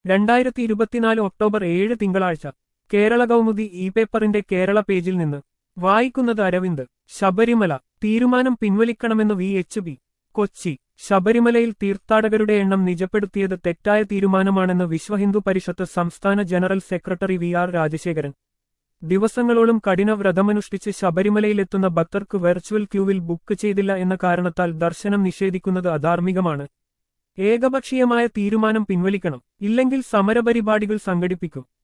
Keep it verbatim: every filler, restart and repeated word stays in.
രണ്ടായിരത്തി ഇരുപത്തിനാല് ഒക്ടോബർ ഏഴ് തിങ്കളാഴ്ച കേരള കൗമുദി ഇ പേപ്പറിന്റെ കേരള പേജിൽ നിന്ന് വായിക്കുന്നത് അരവിന്ദ്. ശബരിമല തീരുമാനം പിൻവലിക്കണമെന്ന് വി എച്ച് പി കൊച്ചി. ശബരിമലയിൽ തീർത്ഥാടകരുടെ എണ്ണം നിജപ്പെടുത്തിയത് തെറ്റായ തീരുമാനമാണെന്ന് വിശ്വഹിന്ദു പരിഷത്ത് സംസ്ഥാന general secretary V R Rajasekharan. ദിവസങ്ങളോളം കഠിന വ്രതമനുഷ്ഠിച്ച് ശബരിമലയിലെത്തുന്ന ഭക്തർക്ക് വെർച്വൽ ക്യൂവിൽ ബുക്ക് ചെയ്തില്ല എന്ന കാരണത്താൽ ദർശനം നിഷേധിക്കുന്നത് അധാർമികമാണ്. ഏകപക്ഷീയമായ തീരുമാനം പിൻവലിക്കണം, ഇല്ലെങ്കിൽ സമരപരിപാടികൾ സംഘടിപ്പിക്കും.